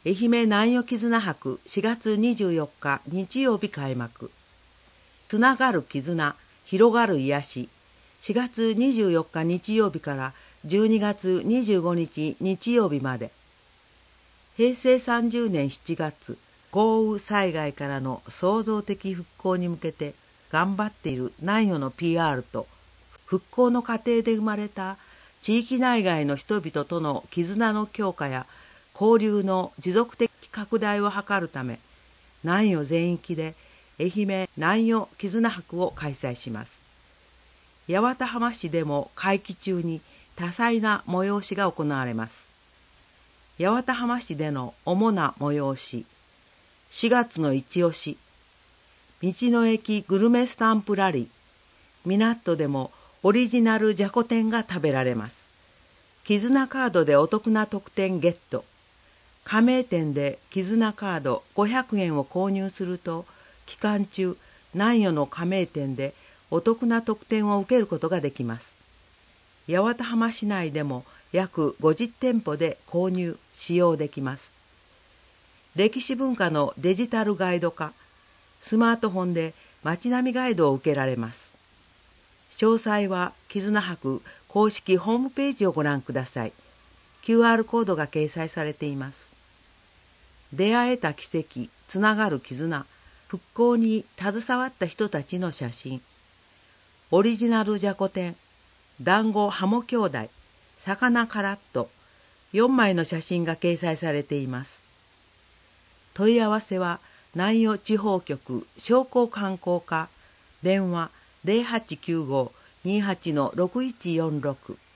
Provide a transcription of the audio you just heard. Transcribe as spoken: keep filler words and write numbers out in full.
愛媛南予絆博しがつにじゅうよっか日曜日開幕。つながる絆、広がる癒し。しがつにじゅうよっか日曜日からじゅうにがつにじゅうごにち日曜日まで。へいせいさんじゅうねんしちがつ、豪雨災害からの創造的復興に向けて頑張っている南予の ピーアール と、復興の過程で生まれた地域内外の人々との絆の強化や交流の持続的拡大を図るため、南予全域で愛媛南予絆博を開催します。八幡浜市でも会期中に多彩な催しが行われます。八幡浜市での主な催し、しがつの一押し、道の駅グルメスタンプラリー、港でもオリジナルじゃこ天が食べられます。絆カードでお得な特典ゲット。加盟店で絆カードごひゃくえんを購入すると、期間中、南予の加盟店でお得な特典を受けることができます。八幡浜市内でも約ごじゅってんぽで購入、使用できます。歴史文化のデジタルガイド化、スマートフォンで街並みガイドを受けられます。詳細は絆博公式ホームページをご覧ください。キューアール コードが掲載されています。出会えた奇跡、つながる絆、復興に携わった人たちの写真。オリジナルじゃこ天、団子ハモ兄弟、魚カラット、よんまいの写真が掲載されています。問い合わせは南予地方局商工観光課、電話ゼロはちきゅうご にーはちのろくいちよんろく。